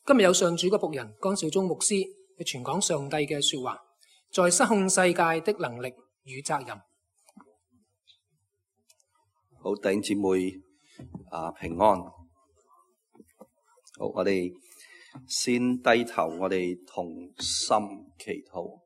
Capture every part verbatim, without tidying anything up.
今日有上主嘅僕人江少忠牧師去傳講上帝嘅說話，在失控世界的能力與責任。 好，弟兄姊妹啊，平安。好，我哋先低頭，我哋同心祈禱。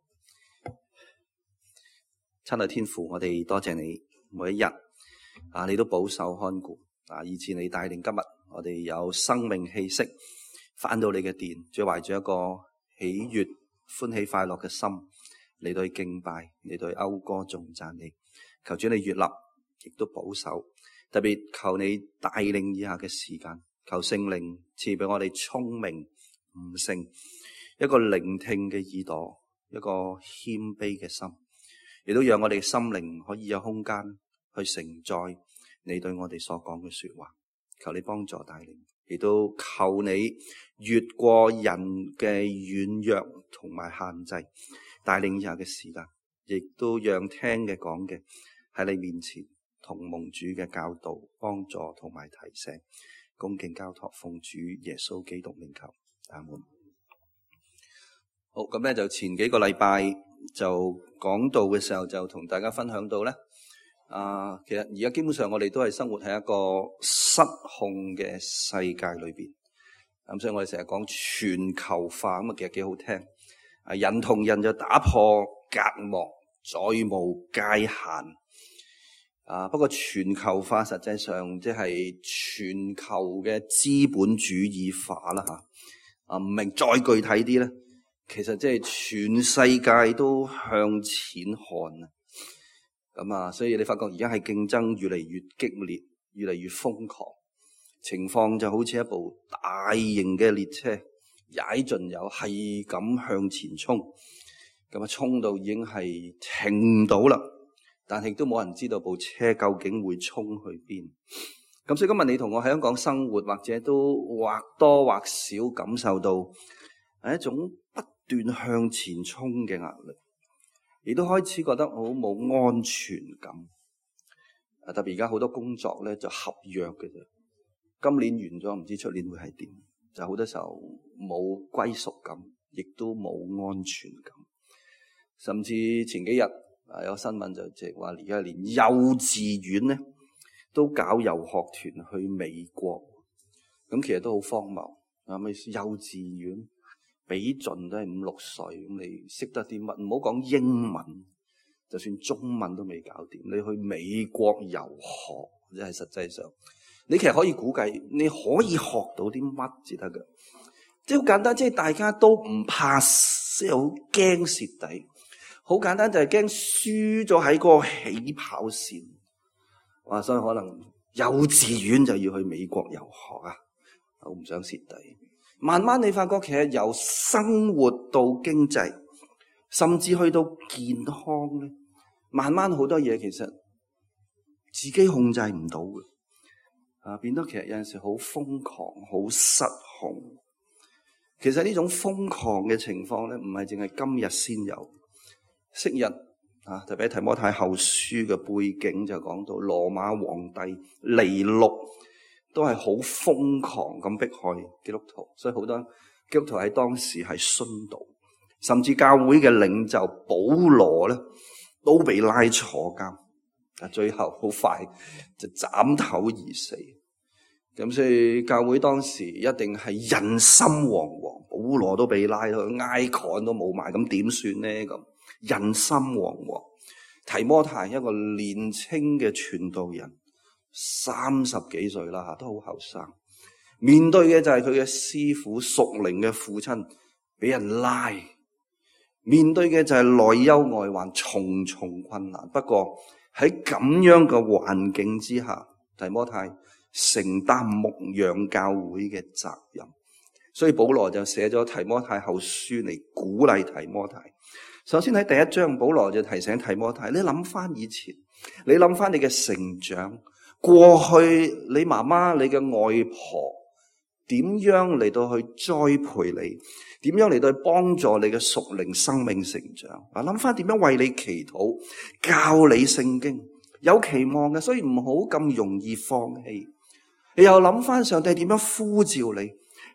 親愛天父，我哋多謝你每一日啊，你都保守看顧啊，以致你帶領今日我哋有生命氣息返到你嘅殿，最懷住一個喜悅、歡喜、快樂嘅心嚟到去敬拜，嚟到去謳歌頌讚你。求主你悅納，亦都保守，特別求你帶領以下嘅時間，求聖靈賜俾我哋聰明悟性，一個聆聽嘅耳朵，一個謙卑嘅心，亦都讓我哋嘅心靈可以有空間去承載你對我哋所講嘅說話。求你幫助帶領，亦都求你越過人嘅軟弱同埋限制，帶領以下嘅時間，亦都讓聽嘅講嘅喺你面前同蒙主嘅教導幫助同埋提醒，恭敬交託奉主耶穌基督名求，阿門。好，咁咧就前幾個禮拜就講道嘅時候就同大家分享到咧，啊，其實而家基本上我哋都係生活喺一個失控嘅世界裏邊，咁所以我哋成日講全球化，咁啊其實幾好聽，啊人同人就打破隔膜，再無界限。啊，不過全球化實際上即係全球嘅資本主義化啦吓，啊唔明再具體啲咧，其實即係全世界都向前看啊，咁啊，所以你發覺而家係競爭越嚟越激烈，越嚟越瘋狂，情況就好似一部大型嘅列車，踩盡油係咁向前衝，咁啊衝到已經係停唔到啦。但係都冇人知道部車究竟會衝去邊。咁所以今日你同我喺香港生活，或者都或多或少感受到係一種不斷向前衝嘅壓力，亦都開始覺得好冇安全感。啊，特別而家好多工作咧就合約嘅啫，今年完咗唔知出年會係點，就好多時候冇歸屬感，亦都冇安全感。甚至前幾日啊，有新聞就即係話，而家連幼稚園咧都搞遊學團去美國，咁其實都好荒謬。係咪幼稚園俾盡都係五六歲，咁你識得啲乜？唔好講英文，就算中文都未搞掂，你去美國遊學，即係實際上，你其實可以估計，你可以學到啲乜至得㗎？即係好簡單，即係大家都唔怕，即係好驚蝕底。好簡單，就係驚輸咗喺嗰個起跑線，哇！所以可能幼稚園就要去美國遊學啊，我唔想蝕底。慢慢你發覺其實由生活到經濟，甚至去到健康咧，慢慢好多嘢其實自己控制唔到嘅，啊，變得其實有陣時好瘋狂、好失控。其實呢種瘋狂嘅情況咧，唔係淨係今日先有。昔日啊，特別喺提摩太後書嘅背景就講到羅馬皇帝尼祿都係好瘋狂咁迫害基督徒，所以好多基督徒喺當時係殉道，甚至教會嘅領袖保羅咧都被拉坐監，但最後好快就斬頭而死。咁所以教會當時一定係人心惶惶，保羅都被拉到埃桿都冇埋，咁點算呢？咁人心惶惶。提摩太一個年輕嘅傳道人，三十幾歲啦吓，都好後生。面對嘅就係佢嘅師傅屬靈嘅父親俾人拉，面對嘅就係內憂外患，重重困難。不過喺咁樣嘅環境之下，提摩太承擔牧養教會嘅責任，所以保羅就寫咗提摩太後書嚟鼓勵提摩太。首先喺第一章，保羅就提醒提摩太，你諗翻以前，你諗翻你嘅成長，過去你媽媽、你嘅外婆點樣嚟到去栽培你，點樣嚟到去幫助你嘅屬靈生命成長。啊，諗翻點樣為你祈禱，教你聖經，有期望嘅，所以唔好咁容易放棄。你又諗翻上帝點樣呼召你，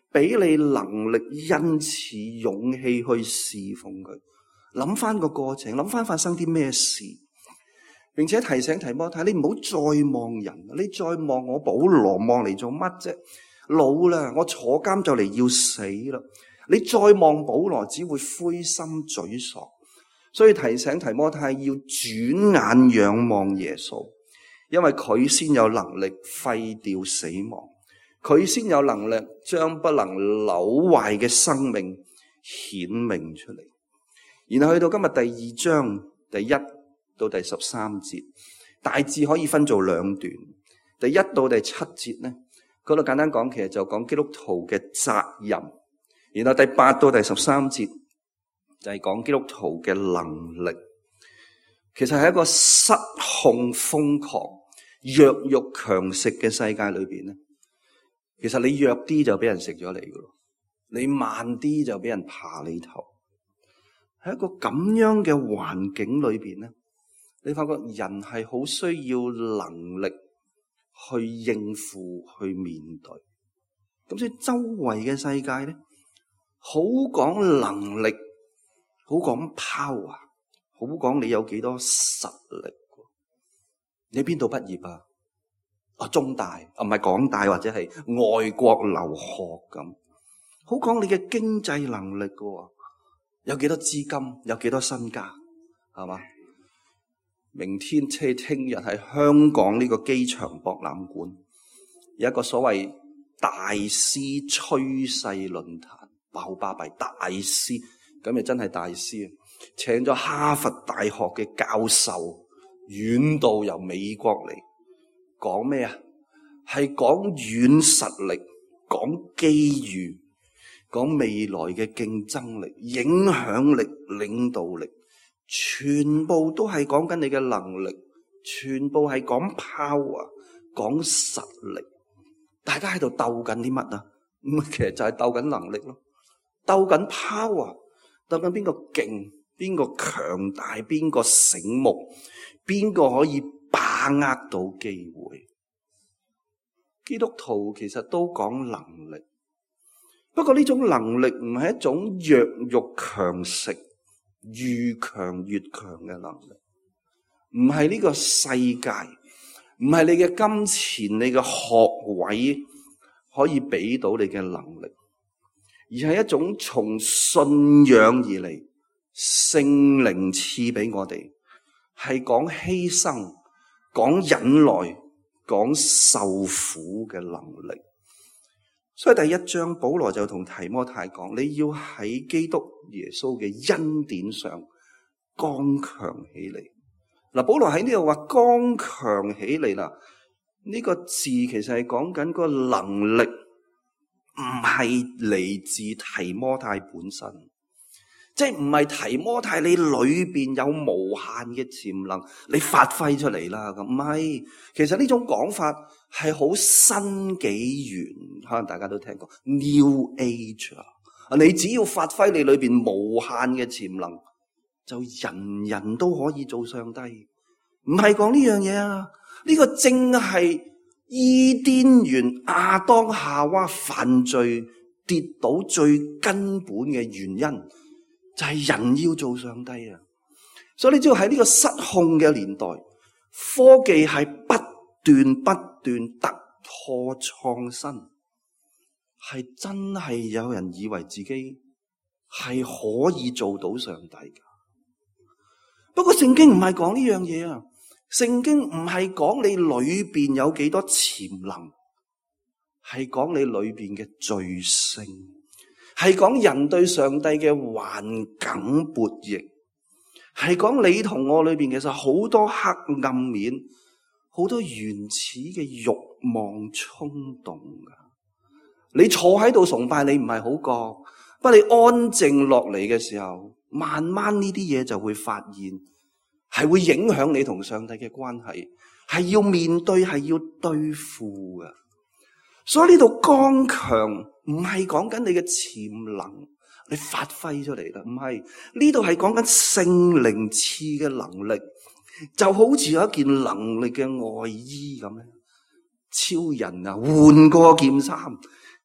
俾你能力、恩賜、勇氣去侍奉佢。諗翻個過程，諗翻發生啲咩事，並且提醒提摩太，你唔好再望人，你再望我保羅望嚟做乜啫？老啦，我坐監就嚟要死啦！你再望保羅，只會灰心沮喪。所以提醒提摩太要轉眼仰望耶穌，因為佢先有能力廢掉死亡，佢先有能力將不能朽壞嘅生命顯明出嚟。然後去到今日第二章第一到第十三節，大致可以分做兩段。第一到第七節呢，嗰度簡單講，其實就講基督徒嘅責任。然後第八到第十三節就係講基督徒嘅能力。其實喺一個失控、瘋狂、弱肉強食嘅世界裏邊咧，其實你弱啲就俾人食咗你噶咯，你慢啲就俾人爬你頭。喺一個咁樣嘅環境裏邊咧，你發覺人係好需要能力去應付、去面對。咁所以周圍嘅世界咧，好講能力，好講 power， 好講你有幾多實力。你邊度畢業啊？啊，中大啊，唔係港大或者係外國留學咁，好講你嘅經濟能力噶。有幾多資金，有幾多身家，係嘛？明天即係聽日喺香港呢個機場博覽館有一個所謂大師趨勢論壇，爆巴閉大師，咁就真係大師啊！請咗哈佛大學嘅教授遠道由美國嚟，講咩啊？係講軟實力，講機遇，講未來嘅競爭力、影響力、領導力，全部都係講緊你嘅能力，全部係講 power， 講實力。大家喺度鬥緊啲乜啊？咁其實就係鬥緊能力咯，鬥緊 power， 鬥緊邊個勁，邊個強大，邊個醒目，邊個可以把握到機會。基督徒其實都講能力。不過呢種能力唔係一種弱肉強食、愈強越強嘅能力，唔係呢個世界，唔係你嘅金錢、你嘅學位可以俾到你嘅能力，而係一種從信仰而嚟，聖靈賜俾我哋，係講犧牲、講忍耐、講受苦嘅能力。所以第一章保羅就同提摩太講，你要喺基督耶穌嘅恩典上剛強起嚟。嗱，保羅喺呢度話剛強起嚟啦，呢個字其實係講緊個能力，唔係嚟自提摩太本身，即係唔係提摩太你裏邊有無限嘅潛能，你發揮出嚟啦咁。唔係，其實呢種講法係好新紀元，可能大家都聽過 New Age 啊！你只要發揮你裏邊無限嘅潛能，就人人都可以做上帝。唔係講呢樣嘢啊！呢個正係伊甸園亞當夏娃犯罪跌倒最根本嘅原因，就係人要做上帝啊！所以你知道喺呢個失控嘅年代，科技係不斷不斷突破創新，係真係有人以為自己係可以做到上帝噶。不過聖經唔係講呢樣嘢啊！聖經唔係講你裏邊有幾多潛能，係講你裏邊嘅罪性，係講人對上帝嘅頑梗悖逆，係講你同我裏邊其實好多黑暗面，好多原始嘅慾望衝動噶。你坐喺度崇拜你唔係好覺，不過你安靜落嚟嘅時候，慢慢呢啲嘢就會發現，係會影響你同上帝嘅關係，係要面對，係要對付噶。所以呢度剛強唔係講緊你嘅潛能，你發揮出嚟啦，唔係，呢度係講緊聖靈賜嘅能力，就好似有一件能力嘅外衣咁樣，超人啊換過件衫，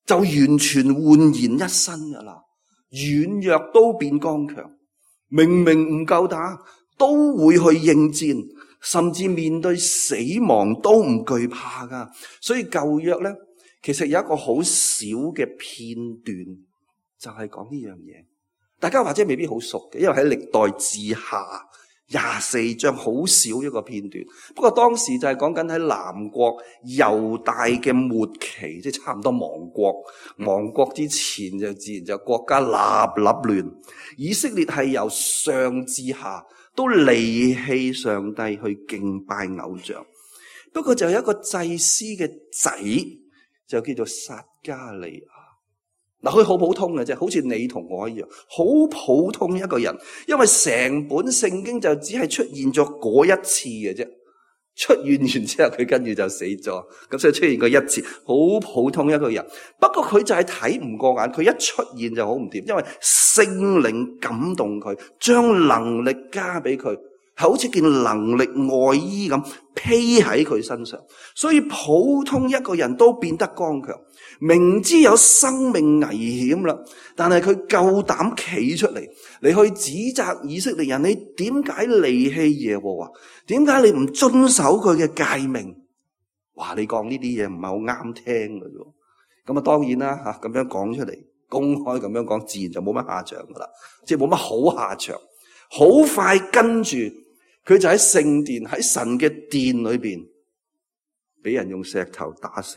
就完全煥然一新噶啦。軟弱都變剛強，明明唔夠打都會去應戰，甚至面對死亡都唔懼怕噶。所以舊約咧，其實有一個好少嘅片段，就係講呢樣嘢。大家或者未必好熟嘅，因為喺歷代志下廿四章好少一個片段。不過當時就係講緊喺南國猶大嘅末期，即係差唔多亡國。亡國之前就自然就國家立立亂。以色列係由上至下都離棄上帝去敬拜偶像。不過就有一個祭司嘅仔，就叫做撒迦利亞。嗱，佢好普通嘅啫，好似你同我一樣，好普通一個人。因為成本聖經就只係出現咗嗰一次嘅啫，出現完之後佢跟住就死咗，咁所以出現過一次，好普通一個人。不過佢就係睇唔過眼，佢一出現就好唔掂，因為聖靈感動佢，將能力加俾佢，係好似件能力外衣咁披喺佢身上，所以普通一個人都變得剛強。明知有生命危險啦，但係佢夠膽企出嚟，你去指責以色列人，你點解離棄耶和華？點解你唔遵守佢嘅誡命？哇！你講呢啲嘢唔係好啱聽嘅啫。咁啊，當然啦吓，咁樣講出嚟，公開咁樣講，自然就冇乜下場噶啦，即係冇乜好下場。好快跟住佢就喺聖殿，喺神嘅殿裏邊，俾人用石頭打死。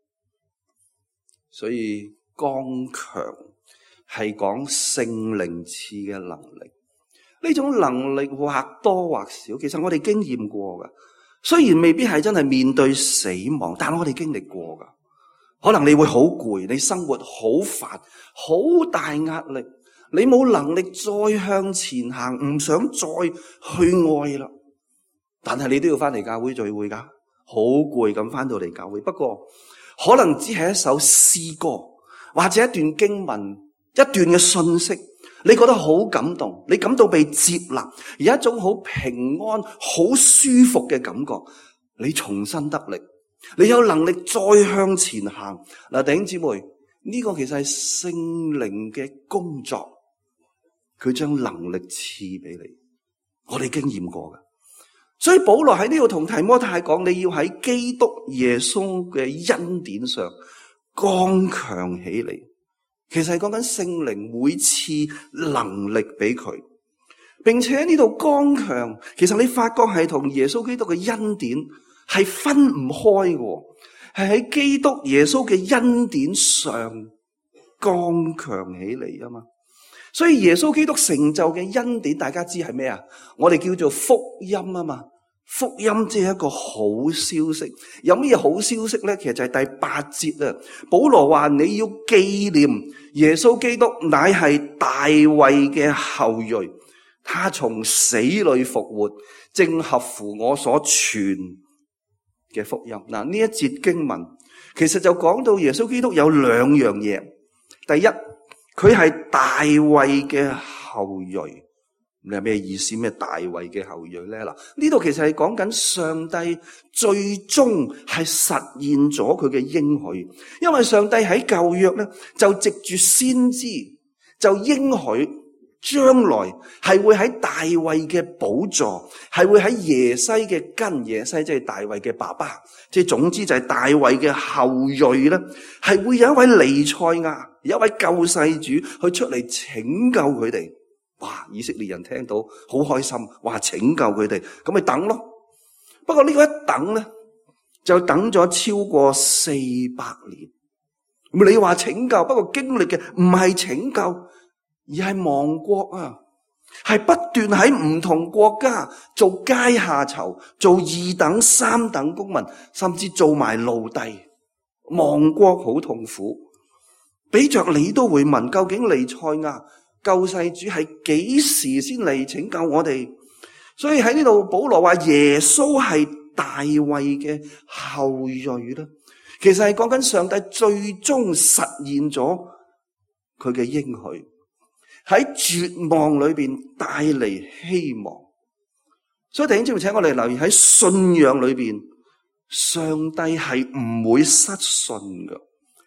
所以剛強係講聖靈賜嘅能力，呢種能力或多或少，其實我哋經驗過噶。雖然未必係真係面對死亡，但我哋經歷過噶。可能你會好攰，你生活好煩，好大壓力，你冇能力再向前行，唔想再去愛啦。但係你都要翻嚟教會聚會噶，好攰咁翻到嚟教會。不過可能只係一首詩歌，或者一段經文，一段嘅信息，你覺得好感動，你感到被接納，有一種好平安、好舒服嘅感覺，你重新得力，你有能力再向前行。嗱，弟兄姊妹，呢個其實係聖靈嘅工作，佢將能力賜俾你，我哋經驗過嘅。所以保羅喺呢度同提摩太講，你要喺基督耶穌嘅恩典上剛強起嚟。其實係講緊聖靈會賜能力俾佢，並且呢度剛強，其實你發覺係同耶穌基督嘅恩典係分唔開嘅，係喺基督耶穌嘅恩典上剛強起嚟啊嘛。所以耶穌基督成就嘅恩典，大家知係咩啊？我哋叫做福音啊嘛。福音即係一個好消息。有咩好消息咧？其實就係第八節啊。保羅話你要紀念耶穌基督乃係大衛嘅後裔，他從死裏復活，正合乎我所傳嘅福音。嗱，呢一節經文其實就講到耶穌基督有兩樣嘢。第一，佢係大衛嘅後裔。你係咩意思？咩大衛嘅後裔咧？嗱，呢度其實係講緊上帝最終係實現咗佢嘅應許，因為上帝喺舊約咧就藉住先知就應許將來係會喺大衛嘅寶座，係會喺耶西嘅根，耶西即係大衛嘅爸爸，即係總之就係大衛嘅後裔咧，係會有一位彌賽亞，有一位救世主去出嚟拯救佢哋。哇！以色列人聽到好開心，話拯救佢哋，咁咪等咯。不過呢個一等咧，就等咗超過四百年。咁你話拯救，不過經歷嘅唔係拯救，而係亡國啊，係不斷喺唔同國家做階下囚，做二等、三等公民，甚至做埋奴隸。亡國好痛苦，俾着你都會問，究竟彌賽亞救世主係幾時先嚟拯救我哋？所以喺呢度保羅話耶穌係大衛嘅後裔啦。其實係講緊上帝最終實現咗佢嘅應許，喺絕望裏邊帶嚟希望。所以弟兄姊妹，請我哋留意喺信仰裏邊，上帝係唔會失信噶。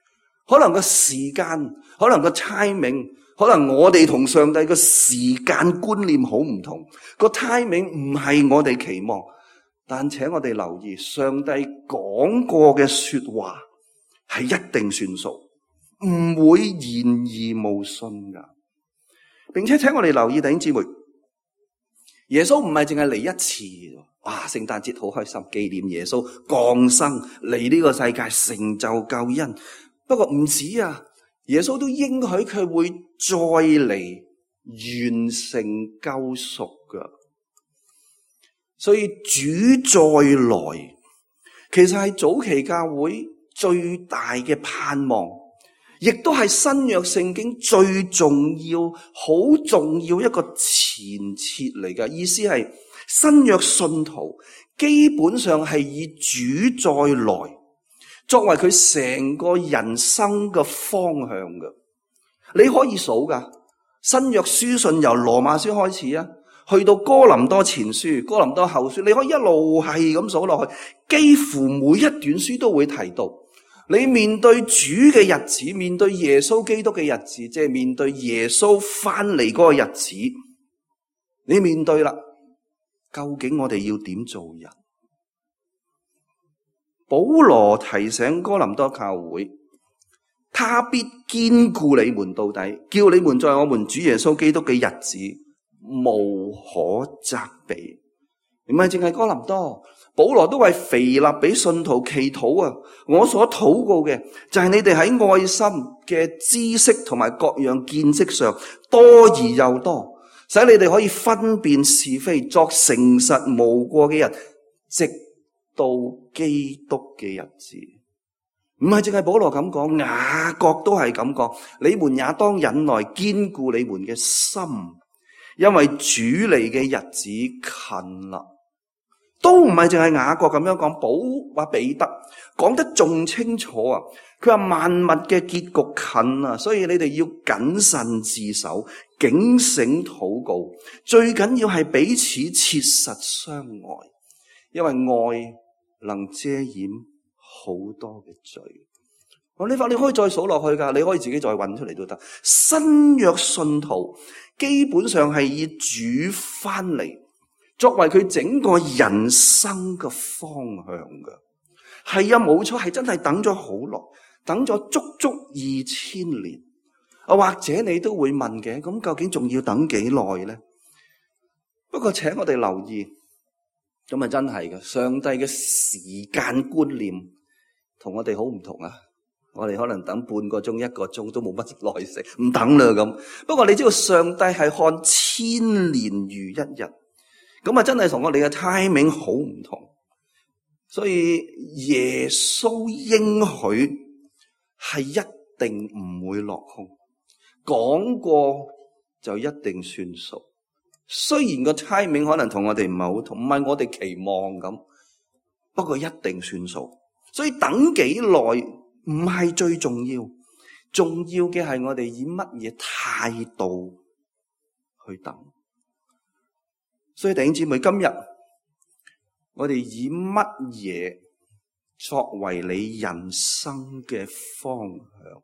可能個時間，可能個 timing，可能我哋同上帝個時間觀念好唔同，個 timing 唔係我哋期望。但請我哋留意，上帝講過嘅說話係一定算數，唔會言而無信噶。並且請我哋留意，弟兄姊妹，耶穌唔係淨係嚟一次，哇！聖誕節好開心，紀念耶穌降生嚟呢個世界，成就救恩。不過唔止啊，耶穌都應許佢會再嚟完成救贖噶。所以主再來，其實係早期教會最大嘅盼望，亦都係新約聖經最重要、好重要一個前設嚟嘅。意思係新約信徒基本上係以主再來作為佢成個人生嘅方向嘅。你可以數噶，新約書信由羅馬書開始啊，去到哥林多前書、哥林多後書，你可以一路係咁數落去，幾乎每一段書都會提到。你面對主嘅日子，面對耶穌基督嘅日子，即係面對耶穌翻嚟嗰個日子，你面對啦，究竟我哋要點做人？保羅提醒哥林多教會，他必堅固你們到底，叫你們在我們主耶穌基督嘅日子無可責備。唔係淨係哥林多，保羅都為腓立比信徒祈禱啊！我所禱告嘅就係你哋喺愛心嘅知識同埋各樣見識上多而又多，使你哋可以分辨是非，作誠實無過嘅人，直到基督嘅日子。唔係淨係保羅咁講，雅各都係咁講，你們也當忍耐，堅固你們嘅心，因為主嚟嘅日子近啦。都唔係淨係雅各咁樣講，保話彼得講得仲清楚啊！佢話萬物嘅結局近啊，所以你哋要謹慎自守，警醒禱告，最緊要係彼此切實相愛，因為愛能遮掩好多嘅罪。我呢法你可以再數落去噶，你可以自己再揾出嚟都得。新約信徒基本上係以主翻嚟作為佢整個人生嘅方向嘅。係啊，冇錯，係真係等咗好耐，等咗足足二千年。啊，或者你都會問嘅，咁究竟仲要等幾耐呢？不過請我哋留意，咁啊真係嘅，上帝嘅時間觀念同我哋好唔同啊！我哋可能等半個鐘、一個鐘都冇乜耐性，唔等啦咁。不過你知道上帝係看千年如一日，咁啊真係同我哋嘅 timing 好唔同。所以耶穌應許係一定唔會落空，講過就一定算數。雖然個 timing 可能同我哋唔係好同，唔係我哋期望咁，不過一定算數。所以等幾耐唔係最重要，重要嘅係我哋以乜嘢態度去等。所以弟兄姊妹，今日我哋以乜嘢作為你人生嘅方向？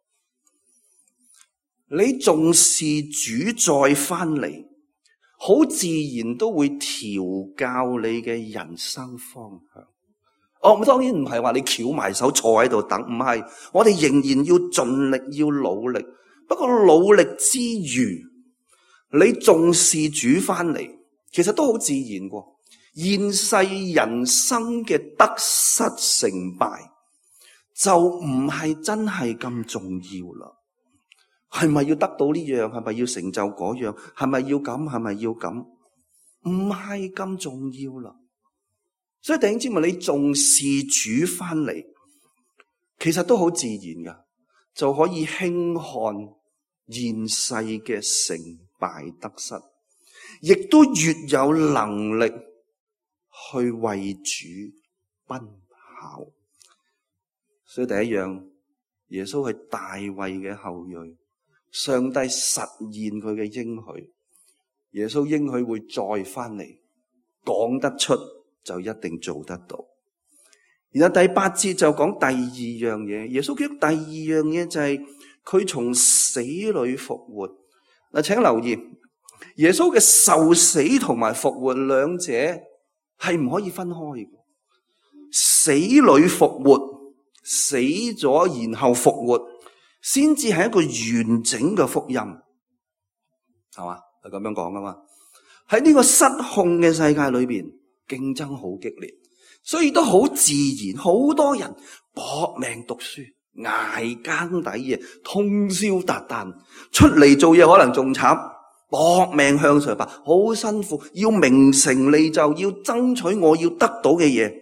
你重視主再翻嚟，好自然都會調教你嘅人生方向。哦，咁當然唔係話你翹埋手坐喺度等，唔係，我哋仍然要盡力，要努力。不過努力之餘，你重視主翻嚟，其實都好自然喎。現世人生嘅得失成敗就唔係真係咁重要啦。係咪要得到呢樣？係咪要成就嗰樣？係咪要咁？係咪要咁？唔係咁重要啦。所以弟兄姊妹，你重視主翻嚟，其實都好自然噶，就可以輕看現世嘅成敗得失，亦都越有能力去為主奔跑。所以第一樣，耶穌係大衛嘅後裔，上帝實現佢嘅應許，耶穌應許會再翻嚟，講得出就一定做得到。 然後第八節就講第二樣嘢，耶穌基督第二樣嘢就係佢從死裏復活。嗱，請留意，耶穌嘅受死同埋復活兩者係唔可以分開嘅。死裏復活，死咗然後復活，先至係一個完整嘅福音，係嘛？係咁樣講噶嘛？喺呢個失控嘅世界裏邊，競爭好激烈，所以都好自然，好多人搏命讀書，捱更抵夜，通宵達旦，出嚟做嘢可能仲慘，搏命向上爬，好辛苦，要名成利就，要爭取我要得到嘅嘢，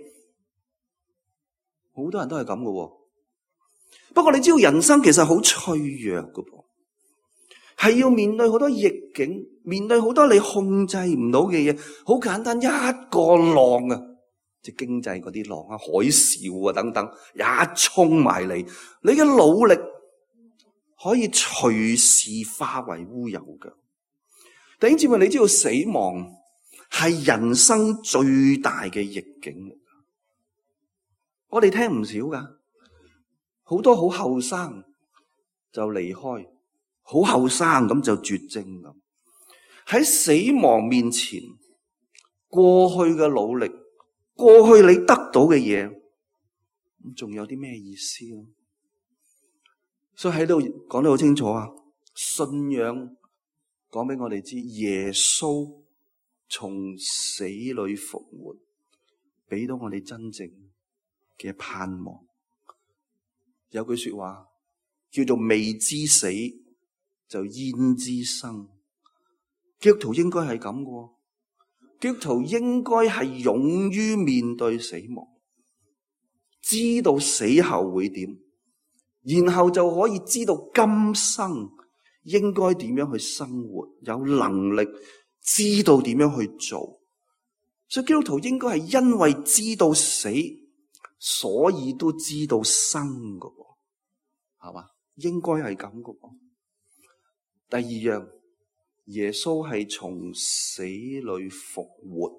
好多人都係咁嘅。不過你知道人生其實好脆弱嘅噃，係要面對好多逆境，面對好多你控制唔到嘅嘢。好簡單，一個浪啊，即係經濟嗰啲浪啊，海嘯啊等等，一衝埋嚟，你嘅努力可以隨時化為烏有嘅。弟兄姊妹，你知道死亡係人生最大嘅逆境，我哋聽唔少噶。好多好後生就離開，好後生咁就絕症咁。喺死亡面前，過去嘅努力，過去你得到嘅嘢，咁仲有啲咩意思咧？所以喺度講得好清楚啊！信仰講俾我哋知，耶穌從死裏復活，俾到我哋真正嘅盼望。有句說話叫做未知死就焉知生，基督徒應該係咁嘅，基督徒應該係勇於面對死亡，知道死後會點，然後就可以知道今生應該點樣去生活，有能力知道點樣去做。所以基督徒應該係因為知道死，所以都知道生嘅，係嘛？應該係咁嘅。第二樣，耶穌係從死裏復活，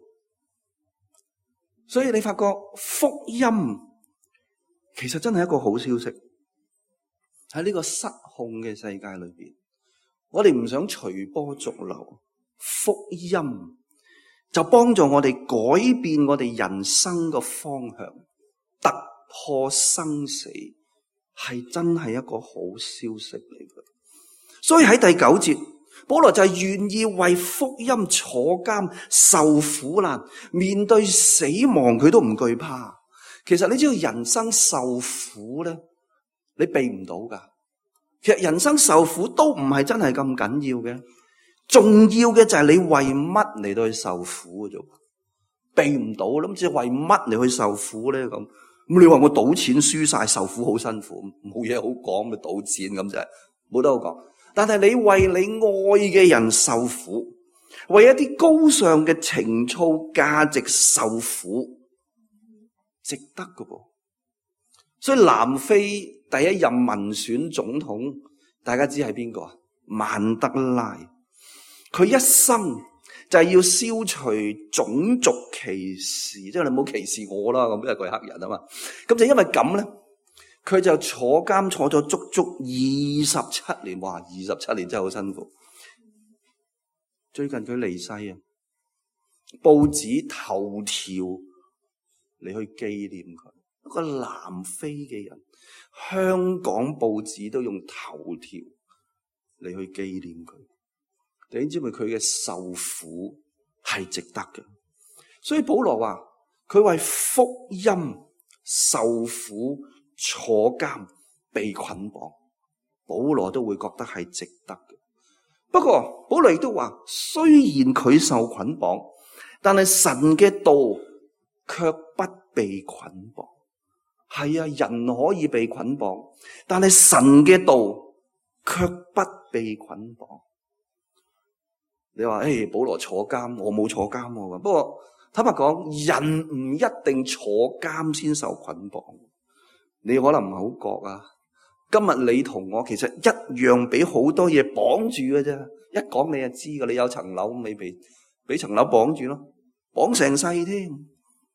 所以你發覺福音其實真係一個好消息。喺呢個失控嘅世界裏邊，我哋唔想隨波逐流，福音就幫助我哋改變我哋人生嘅方向，突破生死，係真係一個好消息嚟嘅。所以喺第九節，保羅就係願意為福音坐監受苦難，面對死亡佢都唔懼怕。其實你知道人生受苦咧，你避唔到噶。其實人生受苦都唔係真係咁緊要嘅，重要嘅就係你為乜嚟到去受苦嘅啫，避唔到。諗住為乜嚟去受苦咧？咁咁你話我賭錢輸晒，受苦好辛苦，冇嘢好講，咪賭錢咁就係冇得好講。但係你為你愛嘅人受苦，為一啲高尚嘅情操價值受苦，值得㗎噃。所以南非第一任民選總統，大家知係邊個啊？曼德拉，佢一生就係要消除種族歧視，即係你唔好歧視我啦，咁因為佢係黑人啊嘛。咁就因為咁咧，佢就坐監坐咗足足二十七年，哇！二十七年真係好辛苦。最近佢離世啊，報紙頭條嚟去紀念佢，一個南非嘅人，香港報紙都用頭條嚟去紀念佢。弟兄姊妹，佢嘅受苦係值得嘅。所以保羅話佢為福音受苦、坐監、被捆綁，保羅都會覺得係值得嘅。不過保羅亦都話，雖然佢受捆綁，但係神嘅道卻不被捆綁。係啊，人可以被捆綁，但係神嘅道卻不被捆綁。你話誒，保羅坐監，我冇坐監喎。不過坦白講，人唔一定坐監先受捆綁。你可能唔係好覺啊。今日你同我其實一樣俾好多嘢綁住嘅啫。一講你就知噶，你有層樓，你被俾層樓綁住咯，綁成世添。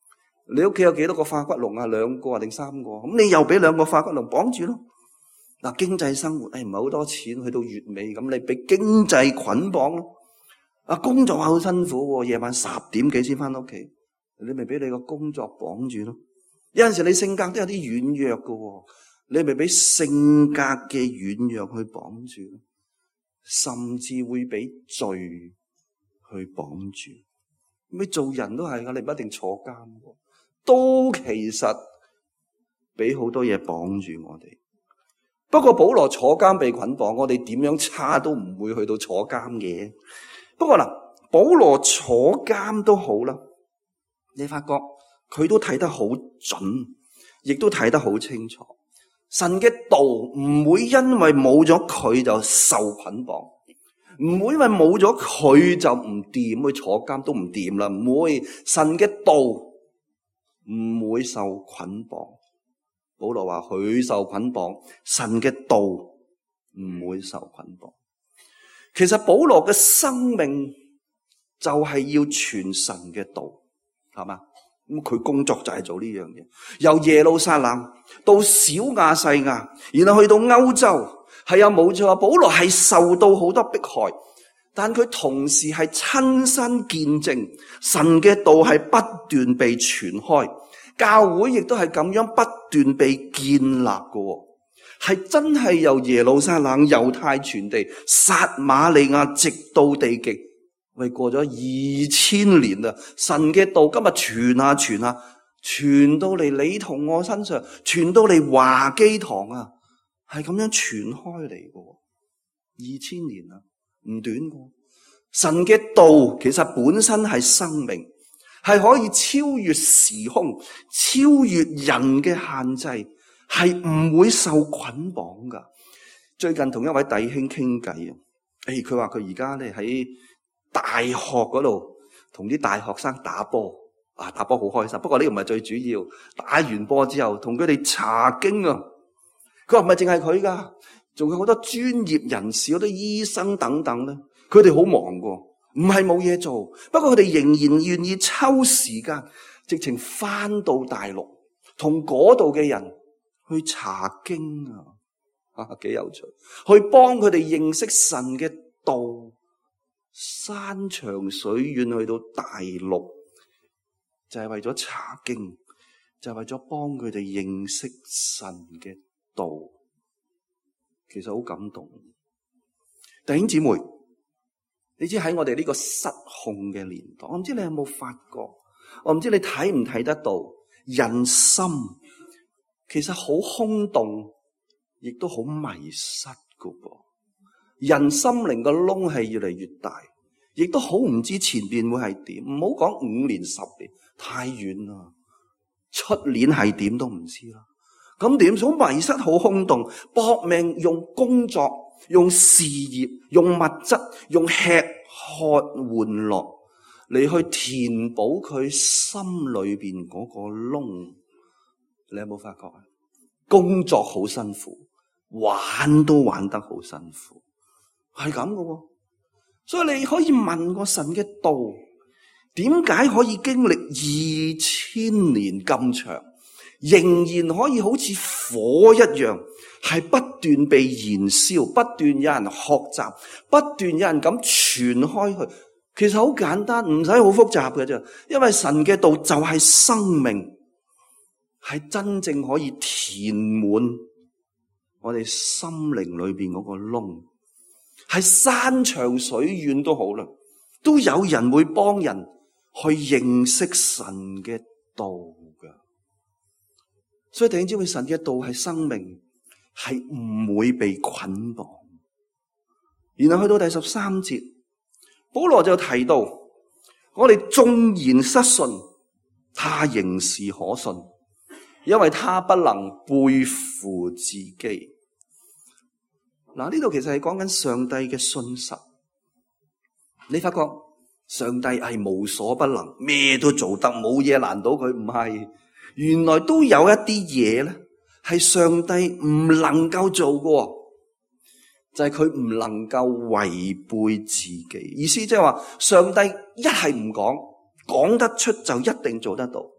你屋企有幾多個化骨龍啊？兩個啊定三個？咁你又俾兩個化骨龍綁住咯。嗱，經濟生活誒唔係好多錢，去到月尾咁，你俾經濟捆綁咯。啊，工作好辛苦，夜晚十點幾先翻屋企，你咪俾你個工作綁住咯。有陣時你性格都有啲軟弱噶，你咪俾性格嘅軟弱去綁住，甚至會俾罪去綁住。你做人都係噶，你唔一定坐監，都其實俾好多嘢綁住我哋。不過保羅坐監被捆綁，我哋點樣差都唔會去到坐監嘅。不過嗱，保羅坐監都好啦，你發覺佢都睇得好準，亦都睇得好清楚。神嘅道唔會因為冇咗佢就受捆綁，唔會因為冇咗佢就唔掂，去坐監都唔掂啦。唔會，神嘅道唔會受捆綁。保羅話佢受捆綁，神嘅道唔會受捆綁。其實保羅嘅生命就係要傳神嘅道，係嘛？咁佢工作就係做呢樣嘢，由耶路撒冷到小亞細亞，然後去到歐洲，係啊，冇錯，保羅係受到好多迫害，但佢同時係親身見證神嘅道係不斷被傳開。教會亦都係咁樣不斷被建立嘅，係真係由耶路撒冷、猶太全地、撒瑪利亞直到地極，喂，過咗二千年啦！神嘅道今日傳下傳下，傳到嚟你同我身上，傳到嚟華基堂啊，係咁樣傳開嚟嘅，二千年啦，唔短嘅。神嘅道其實本身係生命。係可以超越時空、超越人嘅限制，係唔會受捆綁噶。最近同一位弟兄傾偈啊，誒，佢話佢而家咧喺大學嗰度同啲大學生打波，啊，打波好開心。不過呢個唔係最主要，打完波之後同佢哋查經啊。佢話唔係淨係佢噶，仲有好多專業人士、好多醫生等等咧，佢哋好忙噶。唔係冇嘢做，不過佢哋仍然願意抽時間，直情翻到大陸，同嗰度嘅人去查經啊，啊，幾有趣，去幫佢哋認識神嘅道，山長水遠去到大陸，就係為咗查經，就係為咗幫佢哋認識神嘅道，其實好感動。弟兄姊妹，你知喺我哋呢個失控嘅年代，我唔知你有冇發覺，我唔知你睇唔睇得到，人心其實好空洞，亦都好迷失噶噃。人心靈個窿係越嚟越大，亦都好唔知前邊會係點。唔好講五年十年，太遠啦，出年係點都唔知啦。咁點？好迷失，好空洞，搏命用工作，用事業，用物質，用吃喝玩樂嚟去填補佢心裏邊嗰個窿。你有冇發覺啊？工作好辛苦，玩都玩得好辛苦，係咁嘅。所以你可以問過神嘅道，點解可以經歷二千年咁長，仍然可以好似火一樣，係不斷被燃燒，不斷有人學習，不斷有人咁傳開去。其實好簡單，唔使好複雜嘅啫。因為神嘅道就係生命，係真正可以填滿我哋心靈裏邊嗰個窿，係山長水遠都好啦，都有人會幫人去認識神嘅道噶。所以弟兄姊妹，神嘅道係生命，係唔會被捆綁。然後去到第十三節，保羅就提到，我哋縱然失信，他仍是可信，因為他不能背負自己。嗱，呢度其實係講緊上帝嘅信實。你發覺上帝係無所不能，咩都做得，冇嘢難到佢，唔係。原來都有一啲嘢咧，係上帝唔能夠做嘅，就係佢唔能夠違背自己。意思即係話，上帝一係唔講，講得出就一定做得到；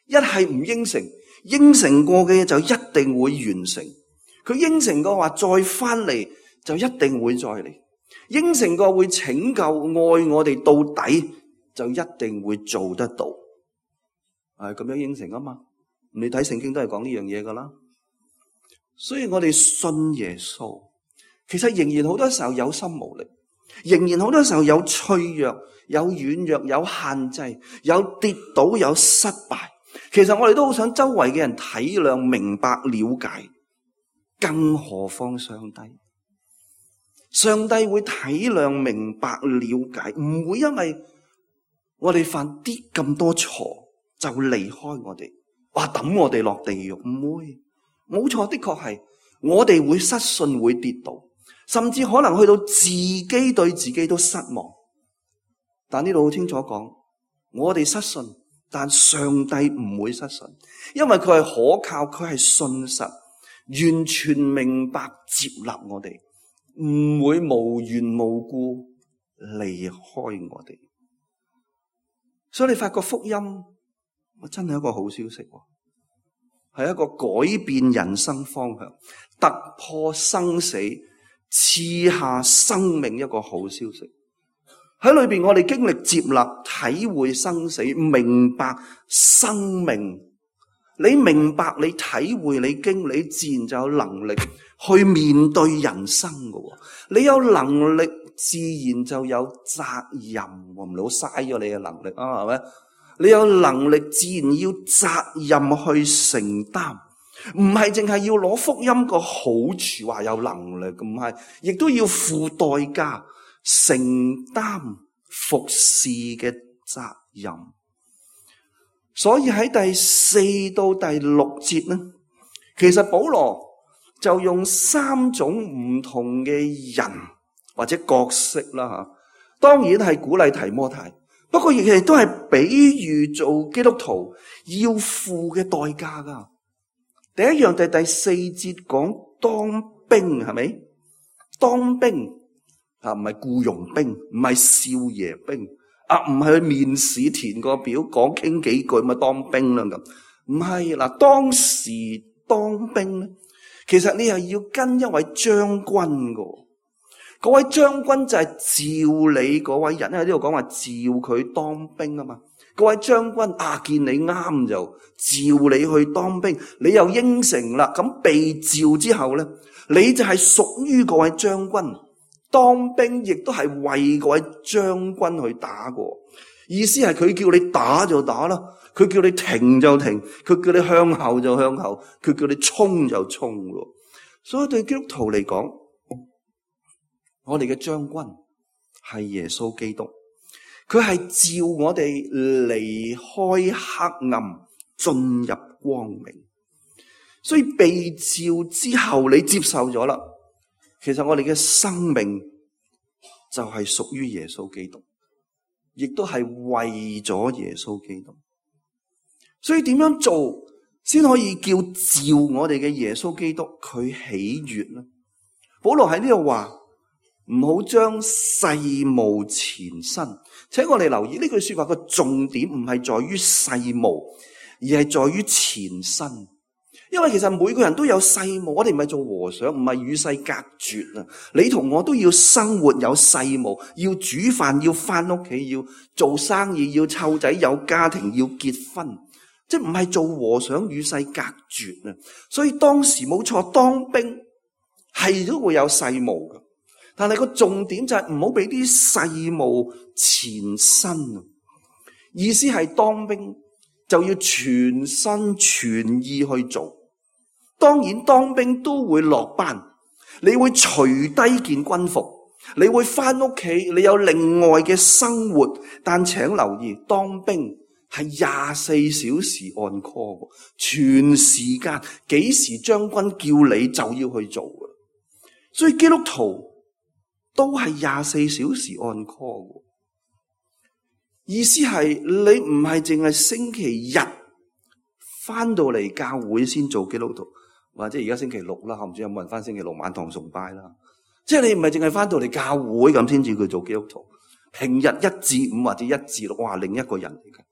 一係唔應承，應承過嘅嘢就一定會完成。佢應承過話再翻嚟就一定會再嚟，應承過會拯救愛我哋到底就一定會做得到。係咁樣應承啊嘛，你睇聖經都係講呢樣嘢噶啦。所以我哋信耶穌，其實仍然好多時候有心無力，仍然好多時候有脆弱、有軟弱、有限制、有跌倒、有失敗。其實我哋都好想周圍嘅人體諒、明白、了解，更何況上帝？上帝會體諒、明白、了解，唔會因為我哋犯啲咁多錯就離開我哋，話抌我哋落地獄，唔會。冇錯，的確係我哋會失信、會跌倒，甚至可能去到自己對自己都失望。但呢度好清楚講，我哋失信，但上帝唔會失信，因為佢係可靠，佢係信實，完全明白接納我哋，唔會無緣無故離開我哋。所以你發覺福音，我真係一個好消息，係一個改變人生方向、突破生死、賜下生命一個好消息。喺裏邊，我哋經歷接納、體會生死、明白生命。你明白、你體會、你經歷，你自然就有能力去面對人生㗎。你有能力，自然就有責任。我唔好嘥咗你嘅能力啊，係咪？你有能力，自然要責任去承擔。唔係淨係要攞福音個好處，話有能力，唔係，亦都要付代價，承擔服侍嘅責任。所以喺第四到第六節呢，其實保羅就用三種唔同嘅人或者角色啦吓，當然係鼓勵提摩太，不過亦係都係比喻做基督徒要付嘅代價噶。第一樣就係第四節講當兵，係咪？當兵啊，唔係僱傭兵，唔係少爺兵。啊，唔係去面試填個表講傾幾句咪當兵啦咁，唔係嗱。當時當兵咧，其實你係要跟一位將軍㗎，嗰位將軍就係召你嗰位人，因為呢度講話召佢當兵啊嘛。嗰位將軍啊，見你啱就召你去當兵，你又應承啦，咁被召之後咧，你就係屬於嗰位將軍。當兵亦都係為嗰位將軍去打過，意思係佢叫你打就打啦，佢叫你停就停，佢叫你向後就向後，佢叫你衝就衝咯。所以對基督徒嚟講，我哋嘅將軍係耶穌基督，佢係召我哋離開黑暗進入光明。所以被召之後，你接受咗啦。其實我哋嘅生命就係屬於耶穌基督，亦都係為咗耶穌基督。所以點樣做先可以叫召我哋嘅耶穌基督佢喜悅呢？保羅喺呢度話唔好將世務纏身，請我哋留意呢句說話嘅重點唔係在於世務，而係在於纏身。因為其實每個人都有世務，我哋唔係做和尚，唔係與世隔絕啊！你同我都要生活，有世務，要煮飯，要翻屋企，要做生意，要湊仔，有家庭，要結婚，即係唔係做和尚與世隔絕啊！所以當時冇錯，當兵係都會有世務嘅，但係個重點就係唔好俾啲世務纏身啊！意思係當兵就要全心全意去做。當然當兵都會落班，你會除低件軍服，你會翻屋企，你有另外嘅生活。但請留意，當兵係廿四小時按 call， 全時間，幾時將軍叫你就要去做。所以基督徒都係廿四小時按 call。意思係你唔係淨係星期日翻到嚟教會先做基督徒，或者而家星期六啦，唔知有冇人翻星期六晚堂崇拜啦。即係你唔係淨係翻到嚟教會咁先至去做基督徒，平日一至五或者一至六，哇，另一個人嚟嘅。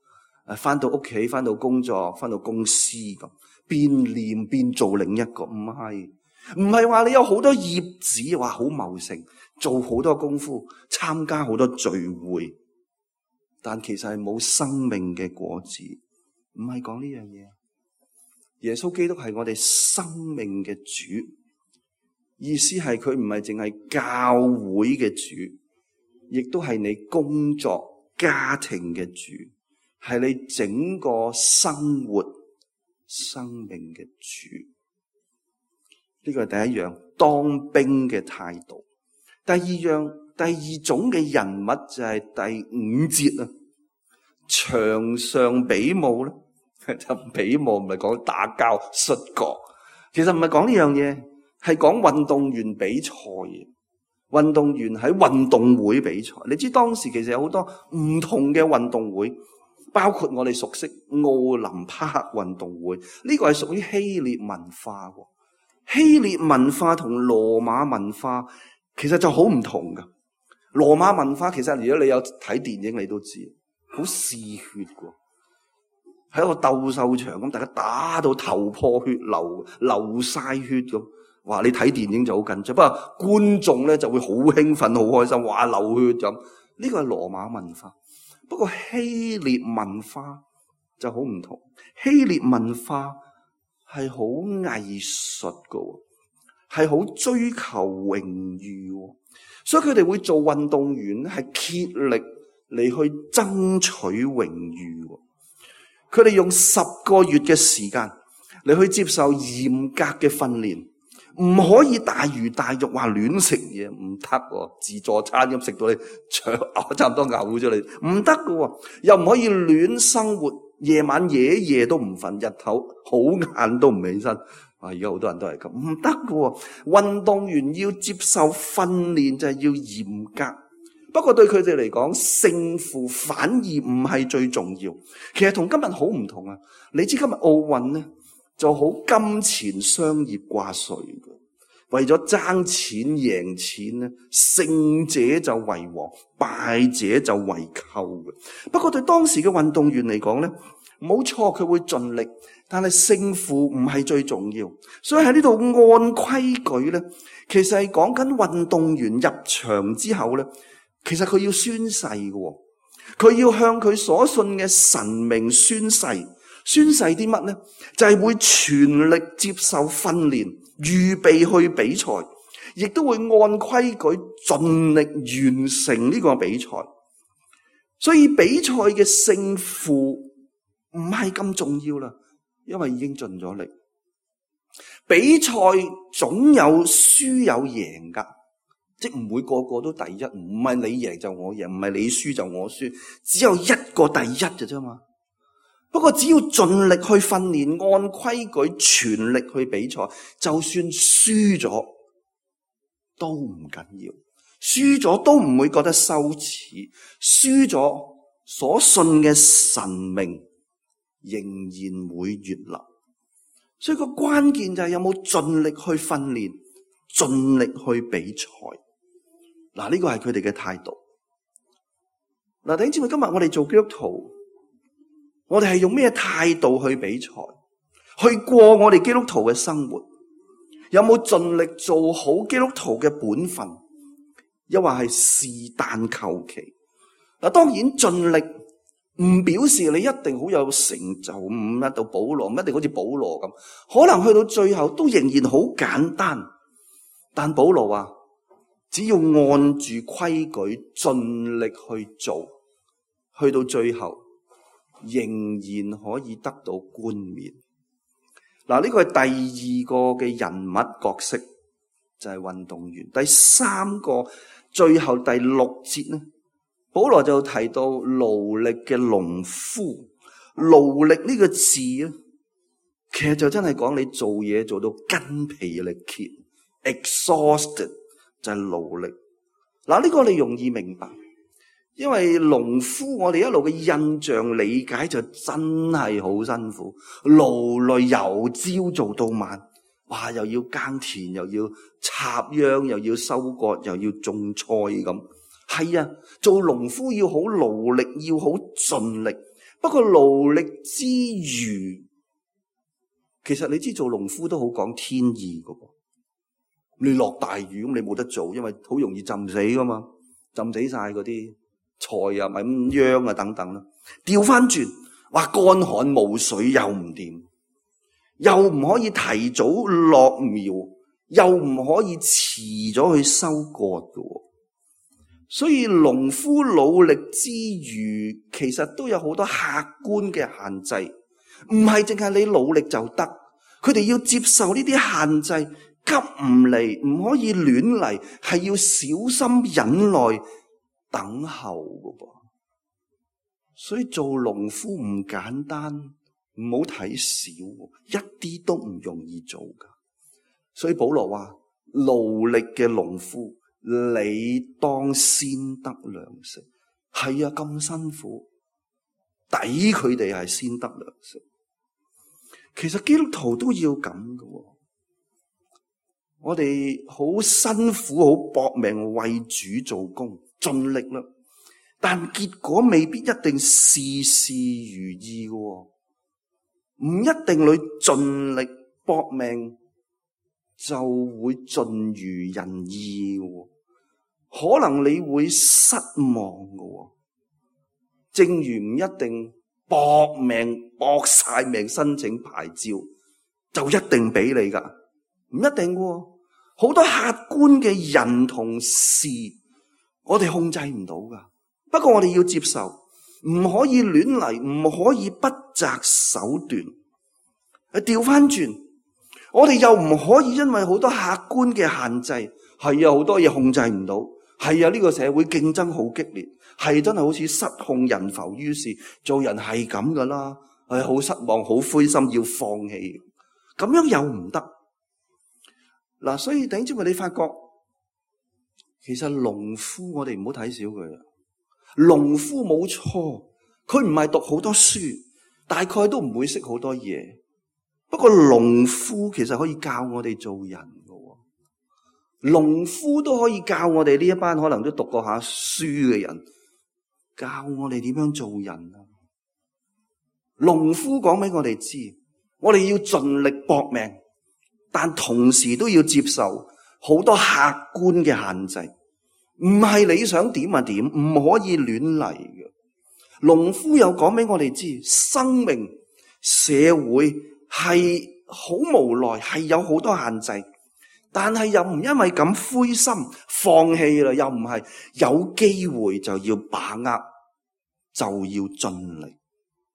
誒，翻到屋企，翻到工作，翻到公司咁，邊念邊做另一個，唔係，唔係話你有好多業子，話好茂盛，做好多功夫，參加好多聚會，但其實係冇生命嘅果子，唔係講呢樣嘢。耶穌基督係我哋生命嘅主，意思係佢唔係淨係教會嘅主，亦都係你工作家庭嘅主，係你整個生活生命嘅主。呢個係第一樣當兵嘅態度。第二樣，第二種嘅人物就係第五節啊，場上比武咧，就比武唔係講打交摔角，其實唔係講呢樣嘢，係講運動員比賽嘅。運動員喺運動會比賽，你知當時其實有好多唔同嘅運動會，包括我哋熟悉奧林匹克運動會，呢個係屬於希臘文化喎。希臘文化同羅馬文化其實就好唔同噶。羅馬文化其實如果你有睇電影，你都知好嗜血噶，喺一個鬥獸場咁，大家打到頭破血流，流晒血咁。哇！你睇電影就好緊張，不過觀眾咧就會好興奮、好開心，哇！流血咁。呢個係羅馬文化，不過希臘文化就好唔同。希臘文化係好藝術噶，係好追求榮譽，所以佢哋會做運動員咧，係竭力嚟去爭取榮譽。佢哋用十個月嘅時間嚟去接受嚴格嘅訓練。唔可以大魚大肉，話亂食嘢唔得，自助餐咁食到你腸差唔多嘔咗你，唔得㗎。又唔可以亂生活，夜晚夜夜都唔瞓，日頭好晏都唔起身。啊，而家好多人都係咁，唔得㗎。運動員要接受訓練就係要嚴格，不過對佢哋嚟講，勝負反而唔係最重要。其實同今日好唔同啊！你知今日奧運呢？就好金錢商業掛帥嘅，為咗爭錢贏錢咧，勝者就為王，敗者就為寇嘅。不過對當時嘅運動員嚟講咧，冇錯，佢會盡力，但係勝負唔係最重要。所以喺呢度按規矩咧，其實係講緊運動員入場之後咧，其實佢要宣誓嘅，佢要向佢所信嘅神明宣誓。宣誓啲乜呢？就係會全力接受訓練，預備去比賽，亦都會按規矩盡力完成呢個比賽。所以比賽嘅勝負唔係咁重要啦，因為已經盡咗力。比賽總有輸有贏噶，即唔會個個都第一，唔係你贏就我贏，唔係你輸就我輸，只有一個第一嘅啫嘛。不過只要盡力去訓練，按規矩全力去比賽，就算輸咗都唔緊要，輸咗都唔會覺得羞恥，輸咗所信嘅神明仍然會悅納。所以個關鍵就係有冇盡力去訓練，盡力去比賽。嗱，呢個係佢哋嘅態度。嗱，弟兄姊妹，今日我哋做基督徒，我哋係用咩態度去比賽，去過我哋基督徒嘅生活？有冇盡力做好基督徒嘅本分？又或係是但求其？嗱，當然盡力唔表示你一定好有成就，唔一到保羅，唔一定好似保羅咁，可能去到最後都仍然好簡單。但保羅話，只要按住規矩盡力去做，去到最後仍然可以得到冠冕。嗱，呢個係第二個嘅人物角色，就係運動員。第三個，最後第六節呢，保羅就提到勞力嘅農夫。勞力呢個字咧，其實就真係講你做嘢做到筋疲力竭 ，exhausted 就係勞力。嗱，呢個你容易明白。因為農夫我哋一路嘅印象理解就真係好辛苦，勞累由朝做到晚，哇！又要耕田，又要插秧，又要收割，又要種菜咁。係啊，做農夫要好勞力，要好盡力。 不過勞力之餘，其實你知做農夫都好講天意噶噃。你落大雨咁，你冇得做，因為好容易浸死噶嘛，浸死晒嗰啲菜啊、咪咁秧啊等等啦。調翻轉，哇，乾旱冇水又唔掂，又唔可以提早落苗，又唔可以遲咗去收割噶。所以農夫努力之餘，其實都有好多客觀嘅限制，唔係淨係你努力就得。佢哋要接受呢啲限制，急唔嚟，唔可以亂嚟，係要小心忍耐等候噶噃。所以做農夫唔簡單，唔好睇小，一啲都唔容易做噶。所以保羅話：勞力嘅農夫，你當先得糧食。係啊，咁辛苦，抵佢哋係先得糧食。其實基督徒都要咁嘅，我哋好辛苦、好搏命為主做工，盡力啦，但結果未必一定事事如意嘅，唔一定你盡力搏命就會盡如人意嘅，可能你會失望嘅。正如唔一定搏命搏晒命申請牌照就一定俾你噶，唔一定嘅。好多客觀嘅人同事，我哋控制唔到噶。不過我哋要接受，唔可以亂嚟，唔可以不擇手段。調翻轉，我哋又唔可以因為好多客觀嘅限制，係啊，好多嘢控制唔到，係啊，呢個社會競爭好激烈，係真係好似失控人浮於事，做人係咁噶啦，係好失望、好灰心，要放棄，咁樣又唔得。嗱，所以弟兄姊妹，你發覺其實農夫我哋唔好睇小佢。農夫冇錯，佢唔係讀好多書，大概都唔會識好多嘢。不過農夫其實可以教我哋做人嘅，農夫都可以教我哋呢一班可能都讀過下書嘅人，教我哋點樣做人啊！農夫講俾我哋知，我哋要盡力搏命，但同時都要接受好多客觀嘅限制，唔係你想點就點，唔可以亂嚟嘅。農夫又講俾我哋知，生命社會係好無奈，係有好多限制，但係又唔因為咁灰心放棄啦，又唔係有機會就要把握，就要盡力。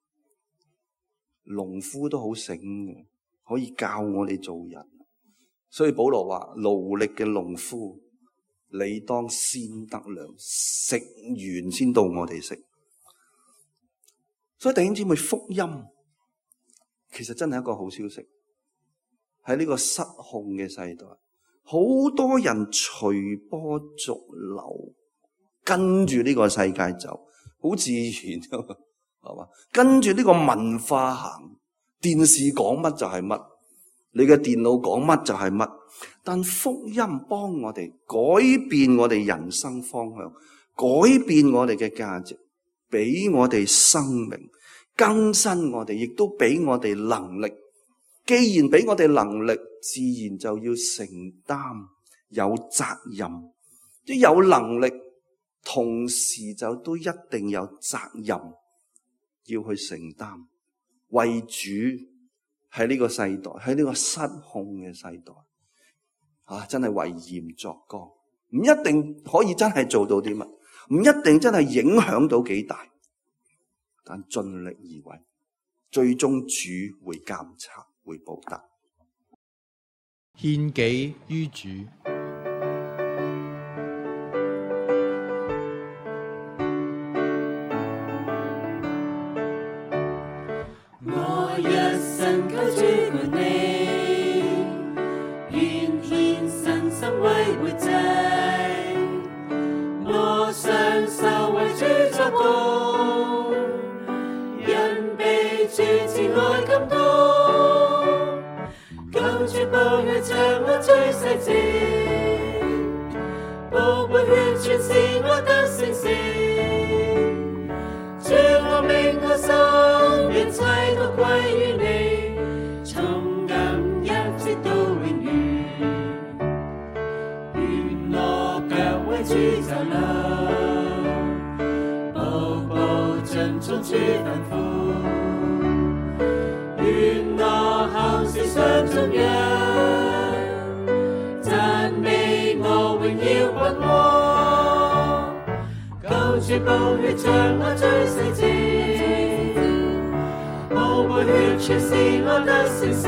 農夫都好醒嘅，可以教我哋做人。所以保羅話：勞力嘅農夫，你當先得糧，食完先到我哋食。所以弟兄姊妹，福音其實真係一個好消息。喺呢個失控嘅世代，好多人隨波逐流，跟住呢個世界走，好自然啊，係嘛？跟住呢個文化行，電視講乜就係乜，你嘅電腦講乜就係乜。但福音幫我哋改變我哋人生方向，改變我哋嘅價值，俾我哋生命更新我哋，亦都俾我哋能力。既然俾我哋能力，自然就要承擔有責任。即有能力，同時就都一定有責任要去承擔。為主喺呢個世代，喺呢個失控嘅世代，啊，真係為鹽作光，唔一定可以真係做到啲乜，唔一定真係影響到幾大，但盡力而為，最終主會監察，會報答。 獻己於主。 我一生靠主管你，願獻身心為活祭。我雙手為主作工，因被主慈愛感動。救主寶血將我最細節，寶貝血全是我的聖事。主我命我心。 吩咐。願我口是上中央，讚美我榮耀君王。救主寶血將我最細節，寶貝血全是我的聖事。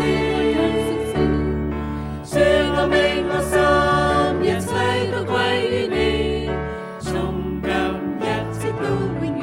主我命我心，一切都歸於你，從今一直到永遠。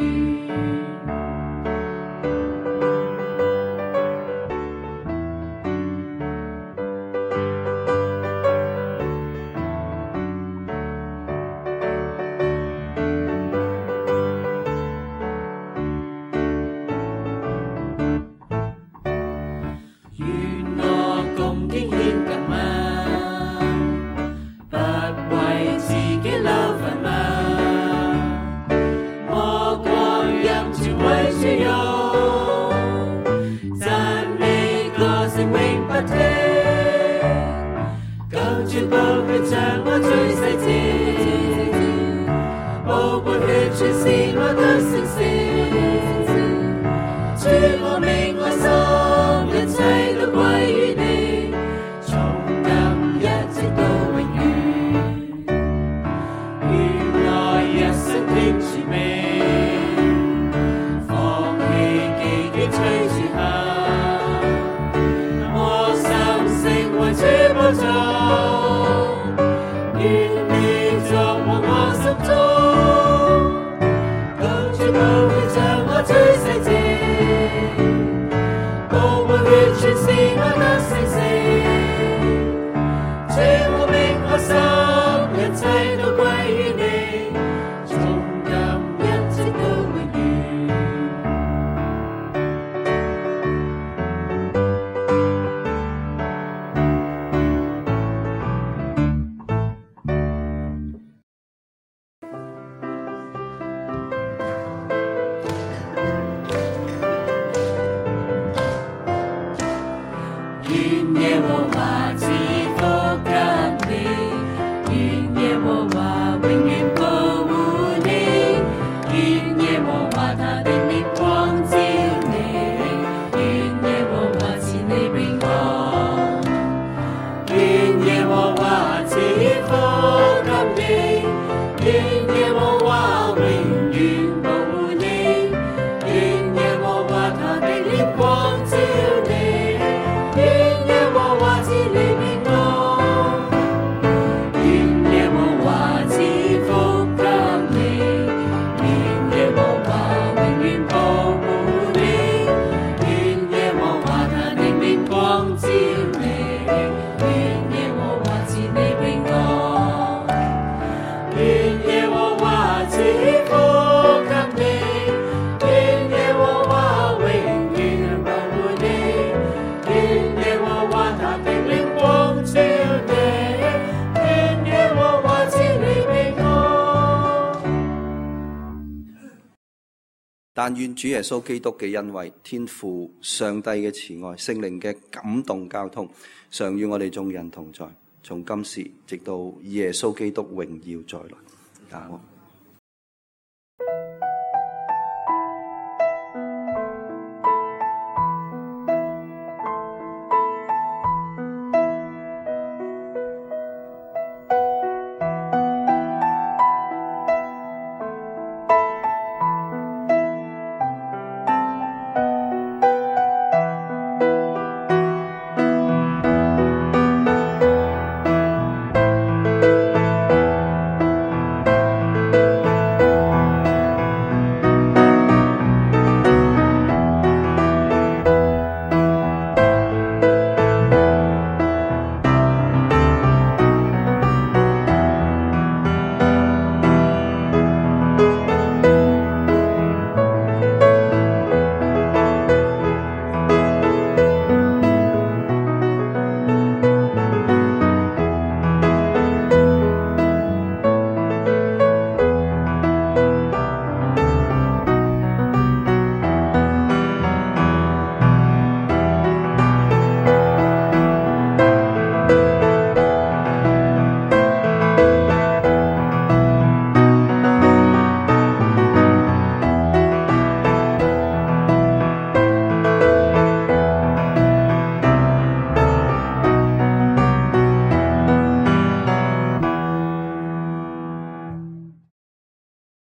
但願主耶穌基督嘅恩惠、天父上帝嘅慈愛、聖靈嘅感動交通，常與我哋眾人同在，從今時直到耶穌基督榮耀再來。阿們。